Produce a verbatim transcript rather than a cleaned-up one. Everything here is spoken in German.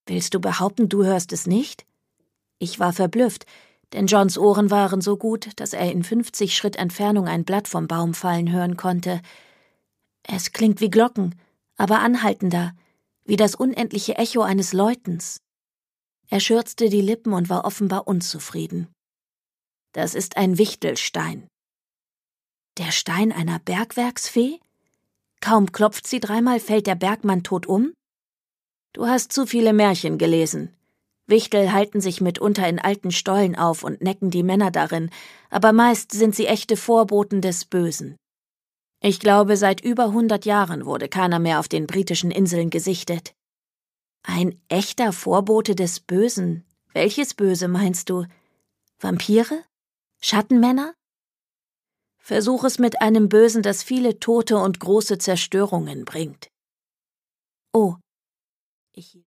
Willst du behaupten, du hörst es nicht? Ich war verblüfft, denn Johns Ohren waren so gut, dass er in fünfzig Schritt Entfernung ein Blatt vom Baum fallen hören konnte. Es klingt wie Glocken, aber anhaltender, wie das unendliche Echo eines Läutens. Er schürzte die Lippen und war offenbar unzufrieden. Das ist ein Wichtelstein. Der Stein einer Bergwerksfee? Kaum klopft sie dreimal, fällt der Bergmann tot um? Du hast zu viele Märchen gelesen. Wichtel halten sich mitunter in alten Stollen auf und necken die Männer darin, aber meist sind sie echte Vorboten des Bösen. Ich glaube, seit über hundert Jahren wurde keiner mehr auf den britischen Inseln gesichtet. Ein echter Vorbote des Bösen? Welches Böse meinst du? Vampire? Schattenmänner? Versuch es mit einem Bösen, das viele Tote und große Zerstörungen bringt. Oh, ich